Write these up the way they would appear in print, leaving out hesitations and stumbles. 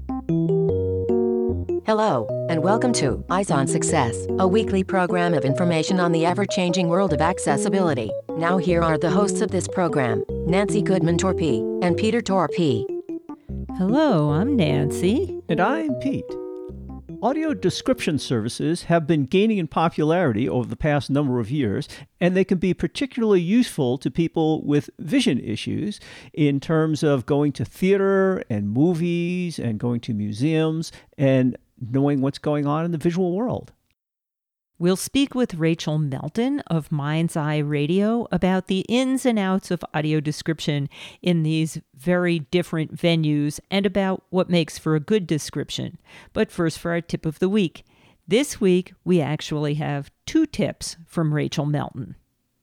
Hello, and welcome to Eyes on Success, a weekly program of information on the ever-changing world of accessibility. Now here are the hosts of this program, Nancy Goodman-Torpey and Peter Torpey. Hello, I'm Nancy. And I'm Pete. Audio description services have been gaining in popularity over the past number of years, and they can be particularly useful to people with vision issues in terms of going to theater and movies and going to museums and knowing what's going on in the visual world. We'll speak with Rachel Melton of Mind's Eye Radio about the ins and outs of audio description in these very different venues and about what makes for a good description. But first, for our tip of the week. This week, we actually have 2 tips from Rachel Melton.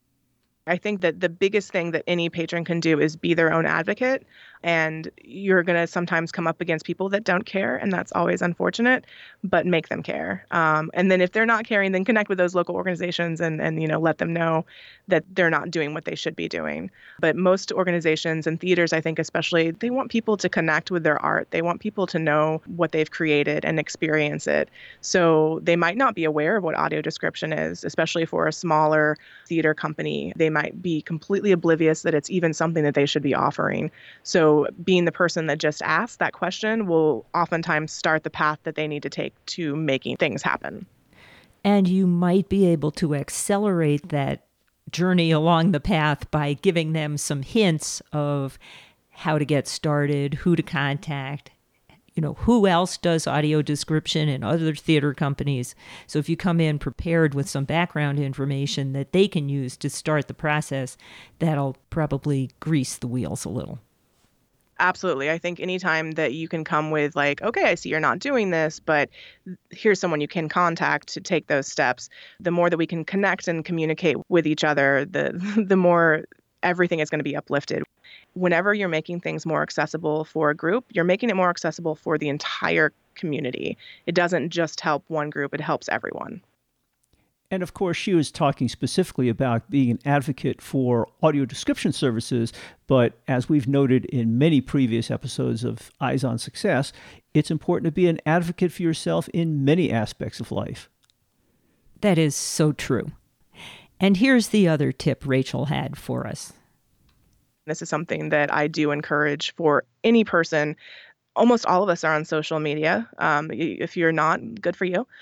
I think that the biggest thing that any patron can do is be their own advocate. And you're going to sometimes come up against people that don't care, and that's always unfortunate, but make them care. And then if they're not caring, then connect with those local organizations and let them know that they're not doing what they should be doing. But most organizations and theaters, I think especially, they want people to connect with their art. They want people to know what they've created and experience it. So they might not be aware of what audio description is, especially for a smaller theater company. They might be completely oblivious that it's even something that they should be offering. So being the person that just asked that question will oftentimes start the path that they need to take to making things happen. And you might be able to accelerate that journey along the path by giving them some hints of how to get started, who to contact, who else does audio description in other theater companies. So if you come in prepared with some background information that they can use to start the process, that'll probably grease the wheels a little. Absolutely. I think anytime that you can come with okay, I see you're not doing this, but here's someone you can contact to take those steps, the more that we can connect and communicate with each other, the more everything is going to be uplifted. Whenever you're making things more accessible for a group, you're making it more accessible for the entire community. It doesn't just help one group, it helps everyone. And of course, she was talking specifically about being an advocate for audio description services, but as we've noted in many previous episodes of Eyes on Success, it's important to be an advocate for yourself in many aspects of life. That is so true. And here's the other tip Rachel had for us. This is something that I do encourage for any person. Almost all of us are on social media. If you're not, good for you.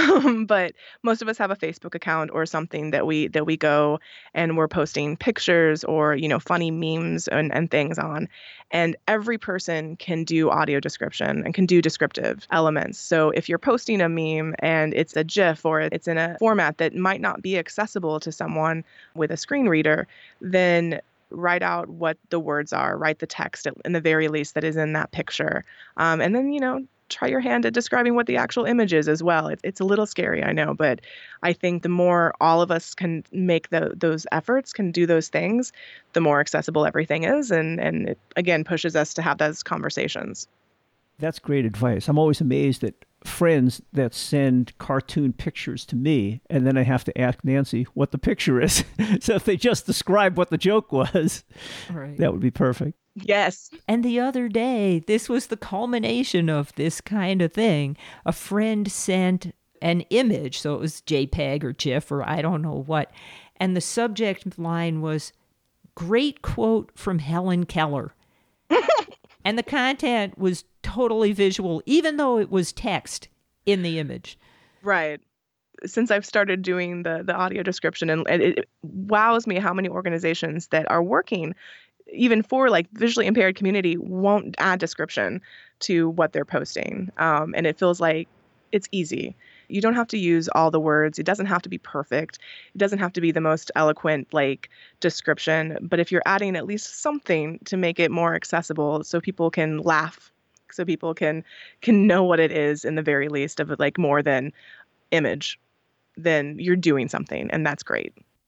But most of us have a Facebook account or something that we go and we're posting pictures or funny memes and things on. And every person can do audio description and can do descriptive elements. So if you're posting a meme and it's a GIF or it's in a format that might not be accessible to someone with a screen reader, then write out what the words are, write the text in the very least that is in that picture. And then, try your hand at describing what the actual image is as well. It's a little scary, I know, but I think the more all of us can make those efforts, can do those things, the more accessible everything is. And it, again, pushes us to have those conversations. That's great advice. I'm always amazed at friends that send cartoon pictures to me, and then I have to ask Nancy what the picture is. So if they just describe what the joke was, right, that would be perfect. Yes. And the other day, this was the culmination of this kind of thing. A friend sent an image, so it was JPEG or GIF or I don't know what, and the subject line was, "Great quote from Helen Keller." And the content was totally visual, even though it was text in the image. Right. Since I've started doing the audio description, and it wows me how many organizations that are working, even for visually impaired community, won't add description to what they're posting. And it feels like it's easy. You don't have to use all the words. It doesn't have to be perfect. It doesn't have to be the most eloquent description. But if you're adding at least something to make it more accessible so people can laugh, so people can know what it is in the very least of more than image, then you're doing something, and that's great.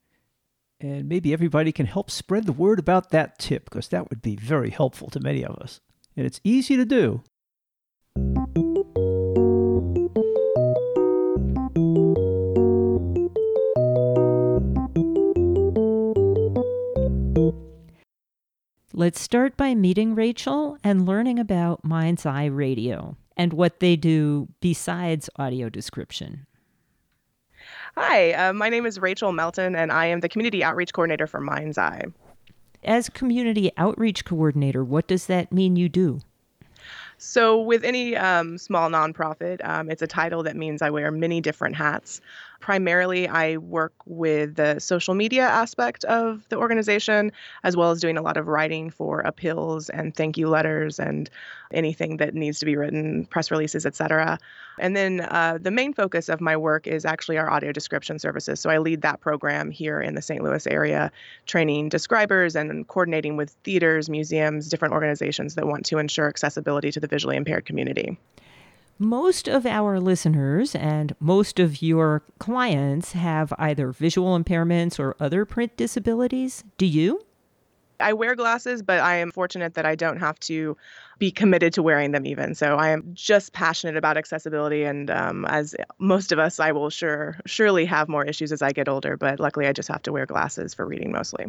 And maybe everybody can help spread the word about that tip, because that would be very helpful to many of us. And it's easy to do. Let's start by meeting Rachel and learning about Mind's Eye Radio. and what they do besides audio description. Hi, my name is Rachel Melton, and I am the Community Outreach Coordinator for Mind's Eye. As Community Outreach Coordinator, what does that mean you do? So with any small nonprofit, it's a title that means I wear many different hats. Primarily, I work with the social media aspect of the organization, as well as doing a lot of writing for appeals and thank you letters and anything that needs to be written, press releases, etc. And then the main focus of my work is actually our audio description services. So I lead that program here in the St. Louis area, training describers and coordinating with theaters, museums, different organizations that want to ensure accessibility to the visually impaired community. Most of our listeners and most of your clients have either visual impairments or other print disabilities. Do you? I wear glasses, but I am fortunate that I don't have to be committed to wearing them even. So I am just passionate about accessibility. And as most of us, I will surely have more issues as I get older. But luckily, I just have to wear glasses for reading mostly.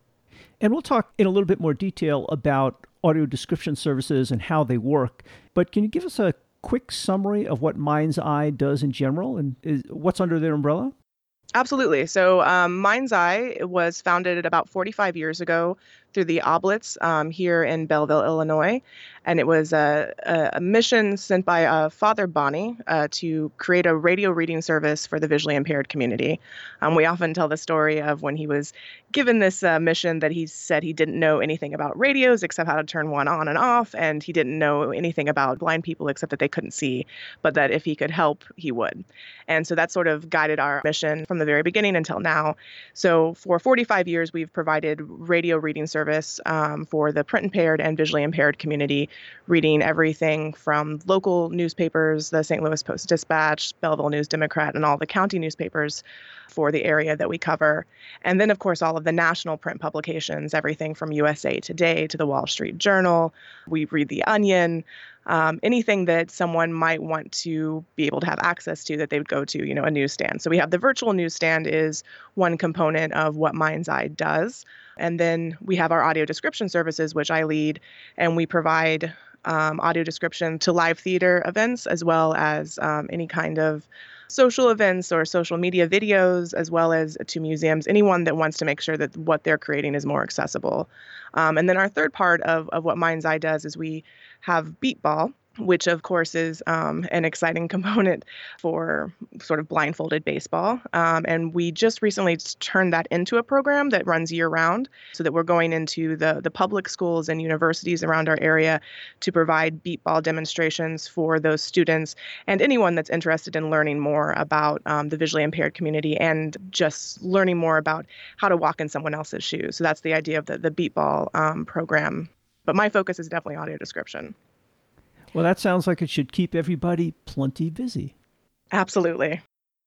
And we'll talk in a little bit more detail about audio description services and how they work. But can you give us a quick summary of what Mind's Eye does in general and what's under their umbrella? Absolutely. So Mind's Eye was founded about 45 years ago through the Oblets here in Belleville, Illinois. And it was a mission sent by Father Bonnie to create a radio reading service for the visually impaired community. We often tell the story of when he was given this mission that he said he didn't know anything about radios except how to turn one on and off, and he didn't know anything about blind people except that they couldn't see, but that if he could help, he would. And so that sort of guided our mission from the very beginning until now. So for 45 years, we've provided radio reading service for the print impaired and visually impaired community, reading everything from local newspapers, the St. Louis Post-Dispatch, Belleville News-Democrat, and all the county newspapers for the area that we cover. And then, of course, all of the national print publications, everything from USA Today to the Wall Street Journal. We read The Onion, anything that someone might want to be able to have access to that they would go to, a newsstand. So we have the virtual newsstand is one component of what Mind's Eye does. And then we have our audio description services, which I lead, and we provide audio description to live theater events, as well as any kind of social events or social media videos, as well as to museums, anyone that wants to make sure that what they're creating is more accessible. And then our third part of what Mind's Eye does is we have Beat Ball, which of course is an exciting component for sort of blindfolded baseball. And we just recently turned that into a program that runs year round, so that we're going into the public schools and universities around our area to provide beat ball demonstrations for those students and anyone that's interested in learning more about the visually impaired community and just learning more about how to walk in someone else's shoes. So that's the idea of the beat ball program. But my focus is definitely audio description. Well, that sounds like it should keep everybody plenty busy. Absolutely.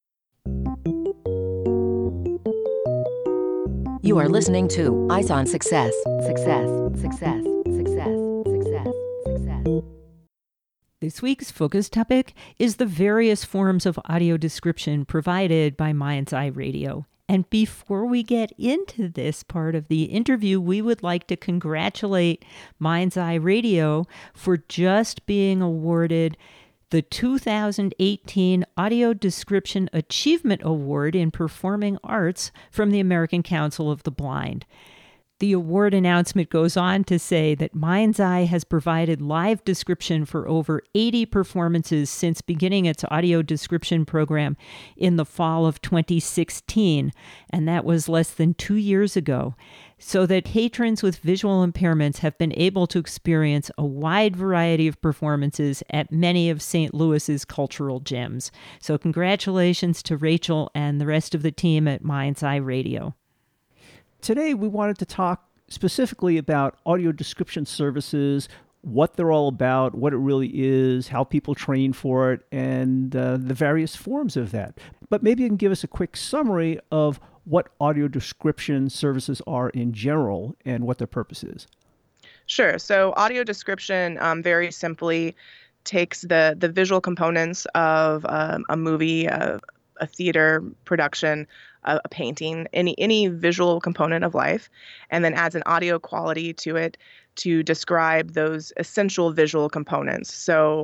You are listening to Eyes on Success. Success, success, success, success, success. This week's focus topic is the various forms of audio description provided by Mind's Eye Radio. And before we get into this part of the interview, we would like to congratulate Mind's Eye Radio for just being awarded the 2018 Audio Description Achievement Award in Performing Arts from the American Council of the Blind. The award announcement goes on to say that Mind's Eye has provided live description for over 80 performances since beginning its audio description program in the fall of 2016, and that was less than 2 years ago, so that patrons with visual impairments have been able to experience a wide variety of performances at many of St. Louis's cultural gems. So congratulations to Rachel and the rest of the team at Mind's Eye Radio. Today, we wanted to talk specifically about audio description services, what they're all about, what it really is, how people train for it, and the various forms of that. But maybe you can give us a quick summary of what audio description services are in general and what their purpose is. Sure. So audio description very simply takes the visual components of a movie, a theater production, a painting, any visual component of life, and then adds an audio quality to it to describe those essential visual components. So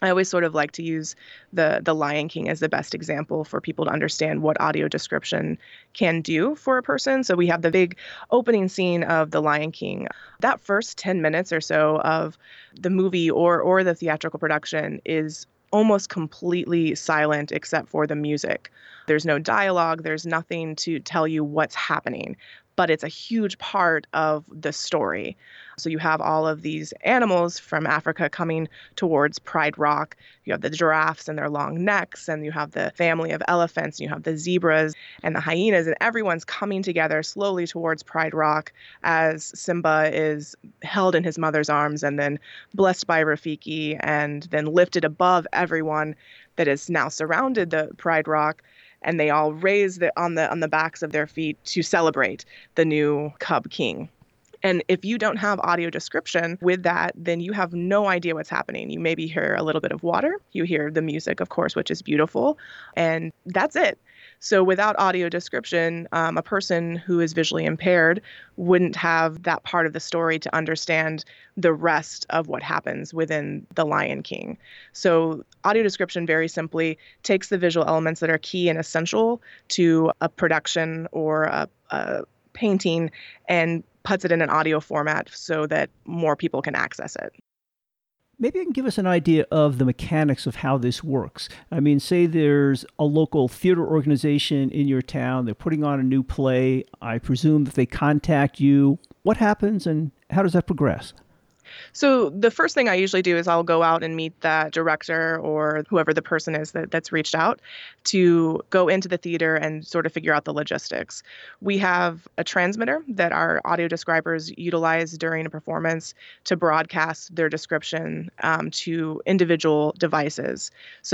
I always sort of like to use the Lion King as the best example for people to understand what audio description can do for a person. So we have the big opening scene of the Lion King. That first 10 minutes or so of the movie or the theatrical production is almost completely silent except for the music. There's no dialogue, there's nothing to tell you what's happening, but it's a huge part of the story. So you have all of these animals from Africa coming towards Pride Rock. You have the giraffes and their long necks, and you have the family of elephants, and you have the zebras and the hyenas, and everyone's coming together slowly towards Pride Rock as Simba is held in his mother's arms and then blessed by Rafiki and then lifted above everyone that is now surrounded the Pride Rock. And they all raise on the backs of their feet to celebrate the new cub king. And if you don't have audio description with that, then you have no idea what's happening. You maybe hear a little bit of water. You hear the music, of course, which is beautiful. And that's it. So without audio description, a person who is visually impaired wouldn't have that part of the story to understand the rest of what happens within The Lion King. So audio description very simply takes the visual elements that are key and essential to a production or a painting and puts it in an audio format so that more people can access it. Maybe you can give us an idea of the mechanics of how this works. I mean, say there's a local theater organization in your town. They're putting on a new play. I presume that they contact you. What happens and how does that progress? So the first thing I usually do is I'll go out and meet that director or whoever the person is that's reached out to go into the theater and sort of figure out the logistics. We have a transmitter that our audio describers utilize during a performance to broadcast their description to individual devices.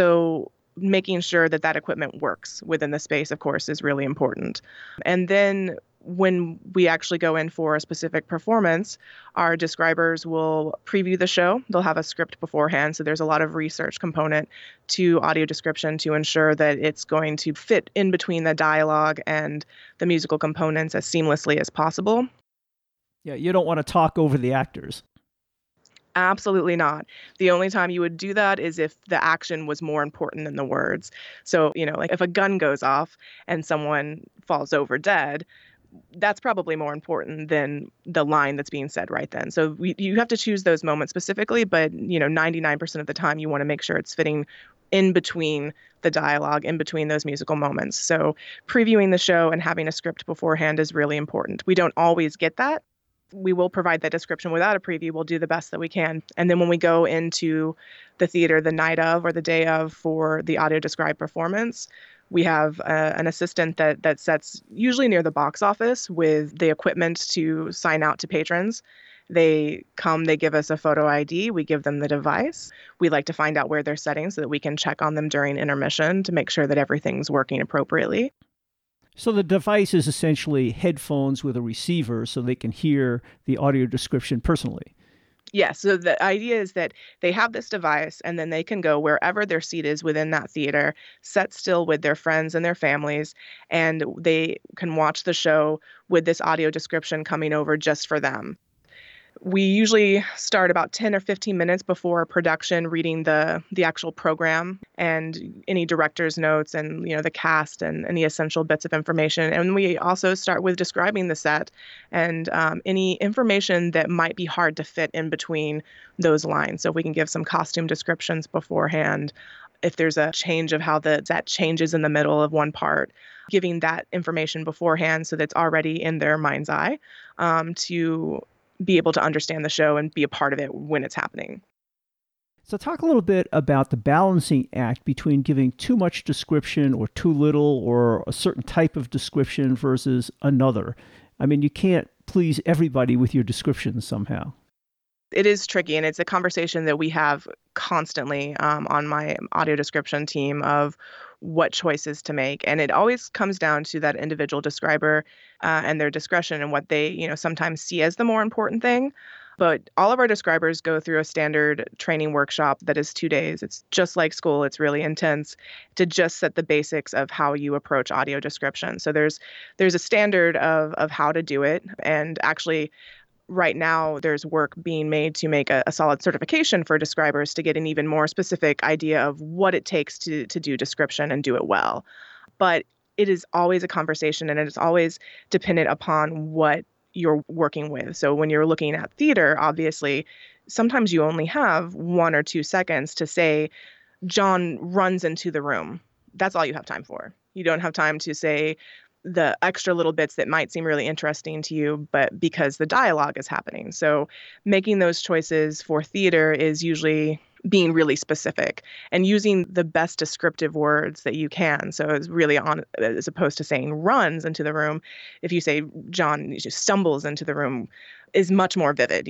So making sure that equipment works within the space, of course, is really important. And then when we actually go in for a specific performance, our describers will preview the show. They'll have a script beforehand. So there's a lot of research component to audio description to ensure that it's going to fit in between the dialogue and the musical components as seamlessly as possible. Yeah, you don't want to talk over the actors. Absolutely not. The only time you would do that is if the action was more important than the words. So, like if a gun goes off and someone falls over dead, that's probably more important than the line that's being said right then. So you have to choose those moments specifically, but 99% of the time you want to make sure it's fitting in between the dialogue, in between those musical moments. So previewing the show and having a script beforehand is really important. We don't always get that. We will provide that description without a preview. We'll do the best that we can. And then when we go into the theater the night of or the day of for the audio described performance, we have an assistant that sits usually near the box office with the equipment to sign out to patrons. They come, they give us a photo ID, we give them the device. We like to find out where they're sitting so that we can check on them during intermission to make sure that everything's working appropriately. So the device is essentially headphones with a receiver so they can hear the audio description personally. Yes. So the idea is that they have this device and then they can go wherever their seat is within that theater, sit still with their friends and their families, and they can watch the show with this audio description coming over just for them. We usually start about 10 or 15 minutes before production reading the actual program and any director's notes and the cast and the essential bits of information. And we also start with describing the set and any information that might be hard to fit in between those lines. So if we can give some costume descriptions beforehand, if there's a change of how the set changes in the middle of one part, giving that information beforehand so that's already in their mind's eye to be able to understand the show and be a part of it when it's happening. So talk a little bit about the balancing act between giving too much description or too little or a certain type of description versus another. I mean, you can't please everybody with your descriptions somehow. It is tricky, and it's a conversation that we have constantly on my audio description team of what choices to make. And it always comes down to that individual describer and their discretion and what they, sometimes see as the more important thing. But all of our describers go through a standard training workshop that is 2 days. It's just like school. It's really intense to just set the basics of how you approach audio description. So there's a standard of how to do it. And actually, right now there's work being made to make a solid certification for describers to get an even more specific idea of what it takes to do description and do it well. But it is always a conversation, and it is always dependent upon what you're working with. So when you're looking at theater, obviously, sometimes you only have 1 or 2 seconds to say, John runs into the room. That's all you have time for. You don't have time to say the extra little bits that might seem really interesting to you, but because the dialogue is happening. So making those choices for theater is usually being really specific and using the best descriptive words that you can. So it's really on, as opposed to saying runs into the room. If you say John just stumbles into the room, is much more vivid,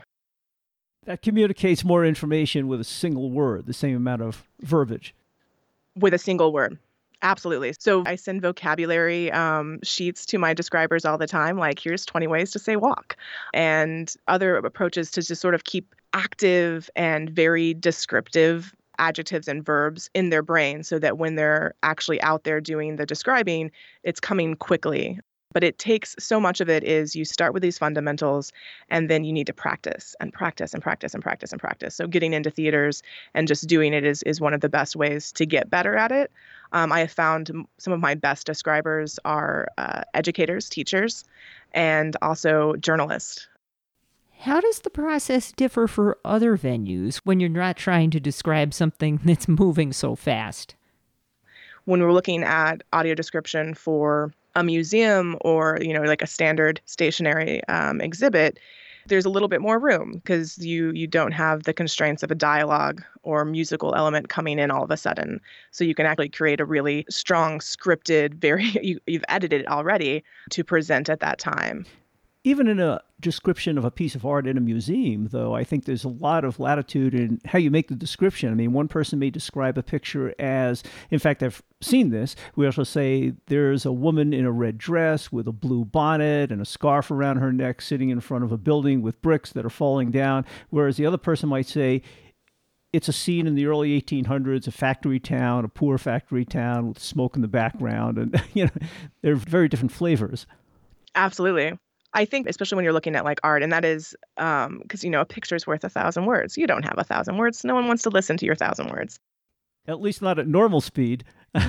That communicates more information with a single word, the same amount of verbiage. With a single word. Absolutely. So I send vocabulary sheets to my describers all the time, like here's 20 ways to say walk, and other approaches to just sort of keep active and very descriptive adjectives and verbs in their brain so that when they're actually out there doing the describing, it's coming quickly. But it takes so much of it is you start with these fundamentals and then you need to practice and practice and practice and practice and practice. So getting into theaters and just doing it is one of the best ways to get better at it. I have found some of my best describers are educators, teachers, and also journalists. How does the process differ for other venues when you're not trying to describe something that's moving so fast? When we're looking at audio description for a museum or, like a standard stationary exhibit, there's a little bit more room because you don't have the constraints of a dialogue or musical element coming in all of a sudden. So you can actually create a really strong scripted, you've edited it already to present at that time. Even in a description of a piece of art in a museum, though, I think there's a lot of latitude in how you make the description. I mean, one person may describe a picture as, in fact, I've seen this. We also say there's a woman in a red dress with a blue bonnet and a scarf around her neck sitting in front of a building with bricks that are falling down, whereas the other person might say, it's a scene in the early 1800s, a factory town, a poor factory town with smoke in the background. And, they're very different flavors. Absolutely. I think especially when you're looking at like art, and that is because, a picture's worth 1,000 words. You don't have 1,000 words. No one wants to listen to your 1,000 words. At least not at normal speed.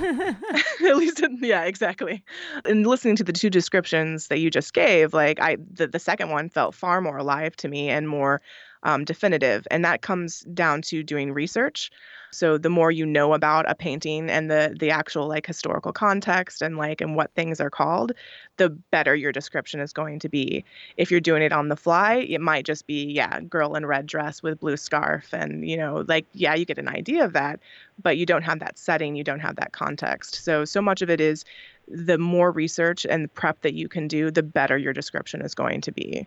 At least, yeah, exactly. And listening to the two descriptions that you just gave, like the second one felt far more alive to me and more definitive. And that comes down to doing research. So the more you know about a painting and the actual like historical context and what things are called, the better your description is going to be. If you're doing it on the fly, it might just be, girl in red dress with blue scarf. And, you get an idea of that, but you don't have that setting. You don't have that context. So much of it is the more research and prep that you can do, the better your description is going to be.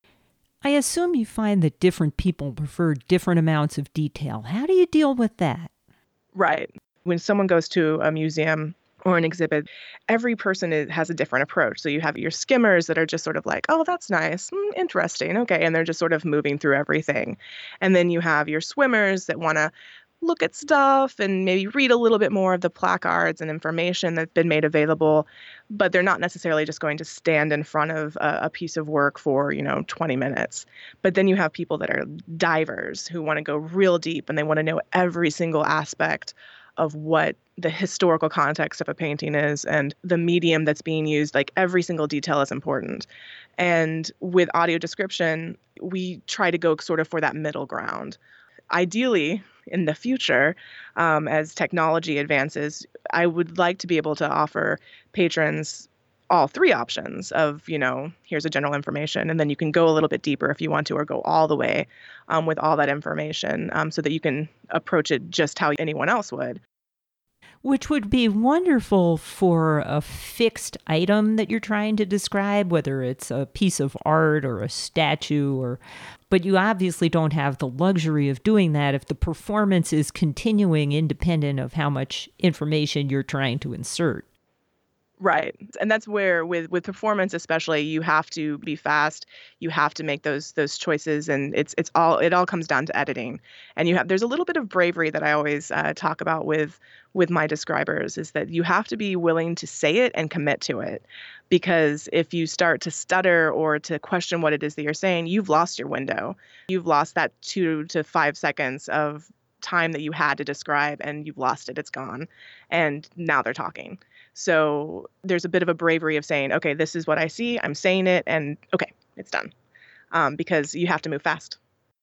I assume you find that different people prefer different amounts of detail. How do you deal with that? Right. When someone goes to a museum or an exhibit, every person has a different approach. So you have your skimmers that are just sort of like, oh, that's nice, interesting, okay. And they're just sort of moving through everything. And then you have your swimmers that want to look at stuff and maybe read a little bit more of the placards and information that's been made available, but they're not necessarily just going to stand in front of a piece of work for, 20 minutes. But then you have people that are divers who want to go real deep and they want to know every single aspect of what the historical context of a painting is and the medium that's being used. Like every single detail is important. And with audio description, we try to go sort of for that middle ground. Ideally, in the future, as technology advances, I would like to be able to offer patrons all three options of, here's a general information, and then you can go a little bit deeper if you want to, or go all the way with all that information so that you can approach it just how anyone else would. Which would be wonderful for a fixed item that you're trying to describe, whether it's a piece of art or a statue, but you obviously don't have the luxury of doing that if the performance is continuing independent of how much information you're trying to insert. Right. And that's where with performance especially, you have to be fast. You have to make those choices, and it all comes down to editing. And there's a little bit of bravery that I always talk about with my describers, is that you have to be willing to say it and commit to it. Because if you start to stutter or to question what it is that you're saying, you've lost your window. You've lost that 2 to 5 seconds of time that you had to describe, and you've lost it. It's gone. And now they're talking. So there's a bit of a bravery of saying, okay, this is what I see. I'm saying it, and okay, it's done. Because you have to move fast.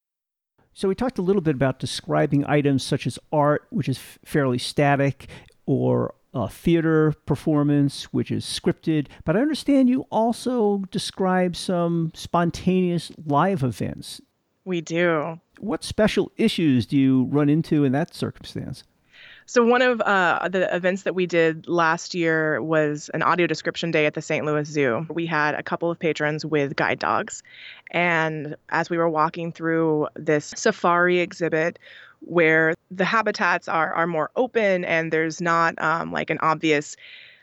So we talked a little bit about describing items such as art, which is fairly static, or a theater performance, which is scripted. But I understand you also describe some spontaneous live events. We do. What special issues do you run into in that circumstance? So one of the events that we did last year was an audio description day at the St. Louis Zoo. We had a couple of patrons with guide dogs. And as we were walking through this safari exhibit where the habitats are more open and there's not like an obvious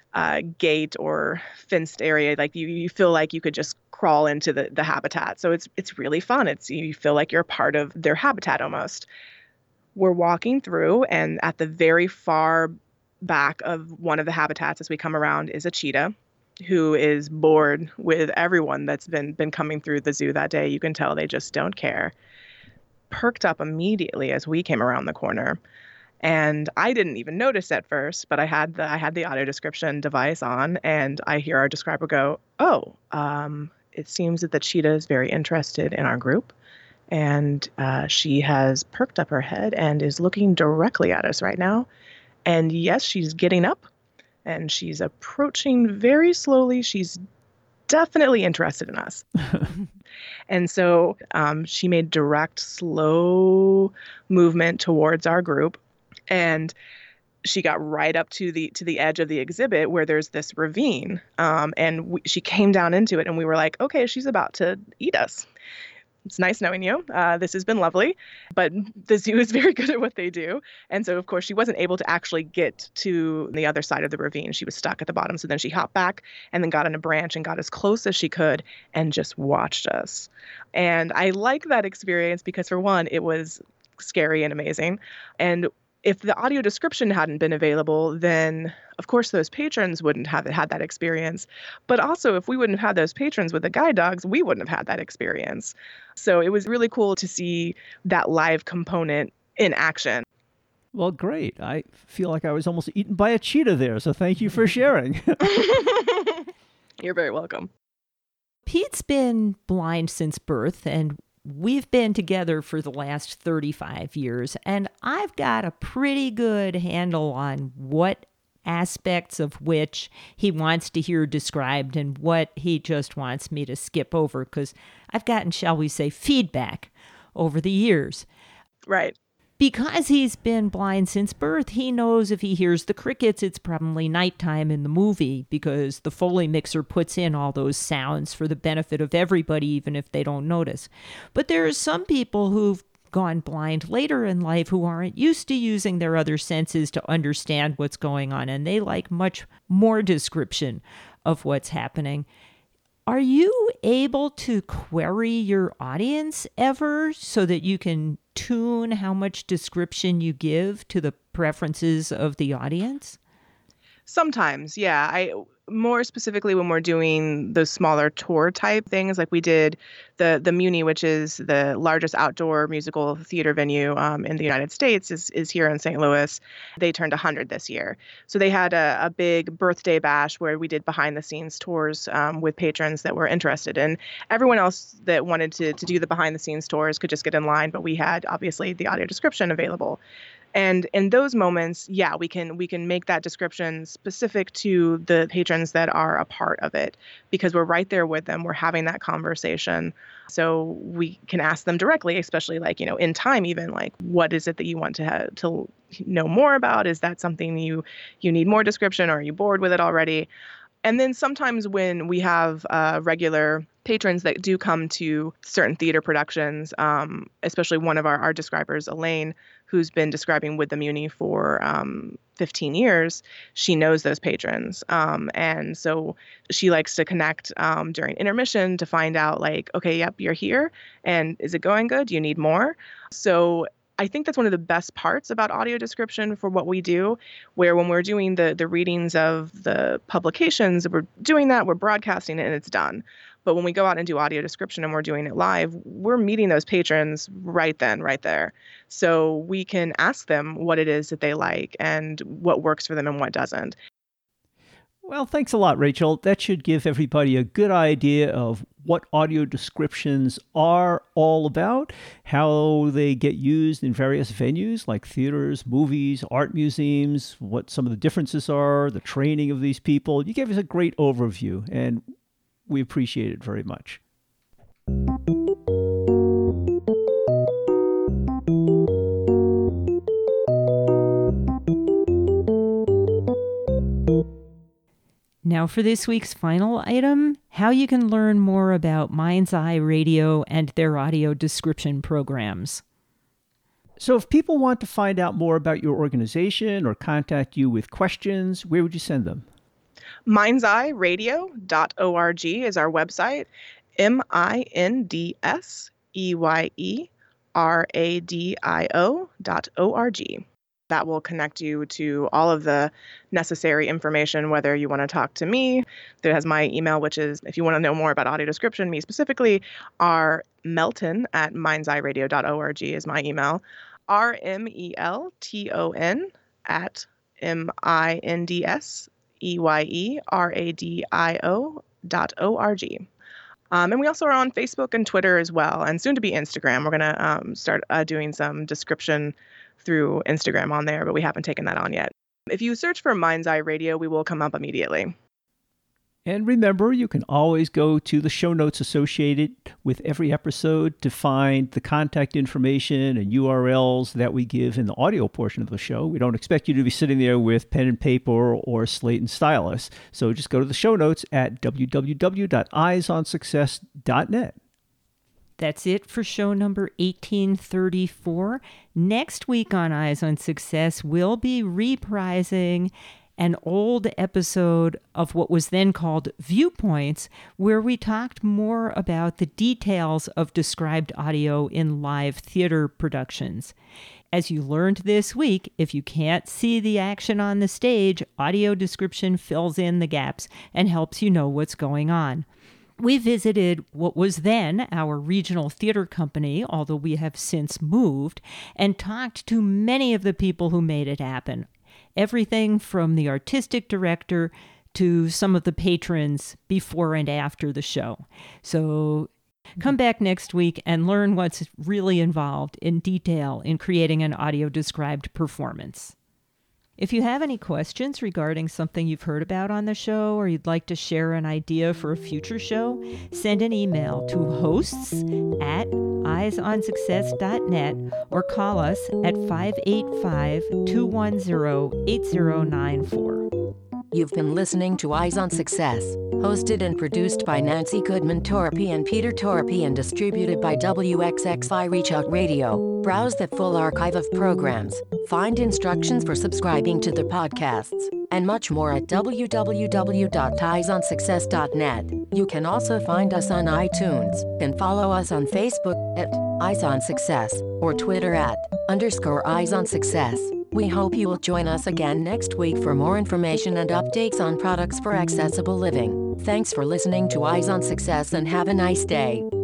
gate or fenced area, like you feel like you could just crawl into the habitat. So it's really fun. You feel like you're a part of their habitat almost. We're walking through, and at the very far back of one of the habitats as we come around is a cheetah who is bored with everyone that's been coming through the zoo that day. You can tell they just don't care. Perked up immediately as we came around the corner. And I didn't even notice at first, but I had the audio description device on, and I hear our describer go, "Oh, it seems that the cheetah is very interested in our group. And she has perked up her head and is looking directly at us right now. And yes, she's getting up and she's approaching very slowly. She's definitely interested in us." And so she made direct, slow movement towards our group. And she got right up to the edge of the exhibit where there's this ravine. And she came down into it, and we were like, okay, she's about to eat us. It's nice knowing you. This has been lovely. But the zoo is very good at what they do. And so, of course, she wasn't able to actually get to the other side of the ravine. She was stuck at the bottom. So then she hopped back and then got on a branch and got as close as she could and just watched us. And I like that experience because, for one, it was scary and amazing. And if the audio description hadn't been available, then of course those patrons wouldn't have had that experience. But also, if we wouldn't have had those patrons with the guide dogs, we wouldn't have had that experience. So it was really cool to see that live component in action. Well, great. I feel like I was almost eaten by a cheetah there, so thank you for sharing. You're very welcome. Pete's been blind since birth, and we've been together for the last 35 years, and I've got a pretty good handle on what aspects of which he wants to hear described and what he just wants me to skip over, because I've gotten, shall we say, feedback over the years. Right. Because he's been blind since birth, he knows if he hears the crickets, it's probably nighttime in the movie, because the Foley mixer puts in all those sounds for the benefit of everybody, even if they don't notice. But there are some people who've gone blind later in life who aren't used to using their other senses to understand what's going on, and they like much more description of what's happening. Are you able to query your audience ever so that you can tune how much description you give to the preferences of the audience? Sometimes, yeah. More specifically when we're doing those smaller tour type things, like we did the Muni, which is the largest outdoor musical theater venue in the United States, is here in St. Louis. They turned 100 this year. So they had a big birthday bash where we did behind the scenes tours with patrons that were interested. And everyone else that wanted to do the behind the scenes tours could just get in line, but we had obviously the audio description available. And in those moments, yeah, we can make that description specific to the patrons that are a part of it, because we're right there with them. We're having that conversation. So we can ask them directly, especially like, in time, even like, what is it that you want to know more about? Is that something you need more description, or are you bored with it already? And then sometimes when we have regular patrons that do come to certain theater productions, especially one of our describers, Elaine, who's been describing with the Muni for 15 years, she knows those patrons. And so she likes to connect during intermission to find out like, okay, yep, you're here. And is it going good? Do you need more? So I think that's one of the best parts about audio description for what we do, where when we're doing the readings of the publications, we're doing that, we're broadcasting it, and it's done. But when we go out and do audio description and we're doing it live, we're meeting those patrons right then, right there. So we can ask them what it is that they like and what works for them and what doesn't. Well, thanks a lot, Rachel. That should give everybody a good idea of what audio descriptions are all about, how they get used in various venues like theaters, movies, art museums, what some of the differences are, the training of these people. You gave us a great overview, and we appreciate it very much. Now for this week's final item, how you can learn more about Mind's Eye Radio and their audio description programs. So if people want to find out more about your organization or contact you with questions, where would you send them? mindseyeradio.org is our website, mindseyeradio.org. That will connect you to all of the necessary information, whether you want to talk to me. That has my email, which is, if you want to know more about audio description, me specifically, rmelton@mindseyeradio.org is my email. RMELTON at MINDSEYERADIO.org. And we also are on Facebook and Twitter as well, and soon to be Instagram. We're going to start doing some description through Instagram on there, but we haven't taken that on yet. If you search for Mind's Eye Radio, we will come up immediately. And remember, you can always go to the show notes associated with every episode to find the contact information and URLs that we give in the audio portion of the show. We don't expect you to be sitting there with pen and paper or slate and stylus. So just go to the show notes at www.eyesonsuccess.net. That's it for show number 1834. Next week on Eyes on Success, we'll be reprising an old episode of what was then called Viewpoints, where we talked more about the details of described audio in live theater productions. As you learned this week, if you can't see the action on the stage, audio description fills in the gaps and helps you know what's going on. We visited what was then our regional theater company, although we have since moved, and talked to many of the people who made it happen. Everything from the artistic director to some of the patrons before and after the show. So come back next week and learn what's really involved in detail in creating an audio-described performance. If you have any questions regarding something you've heard about on the show, or you'd like to share an idea for a future show, send an email to hosts@eyesonsuccess.net or call us at 585-210-8094. You've been listening to Eyes on Success, hosted and produced by Nancy Goodman Torpy and Peter Torpy and distributed by WXXI Reach Out Radio. Browse the full archive of programs, find instructions for subscribing to the podcasts, and much more at www.eyesonsuccess.net. You can also find us on iTunes and follow us on Facebook at Eyes on Success or Twitter at _Eyes on Success. We hope you will join us again next week for more information and updates on products for accessible living. Thanks for listening to Eyes on Success and have a nice day.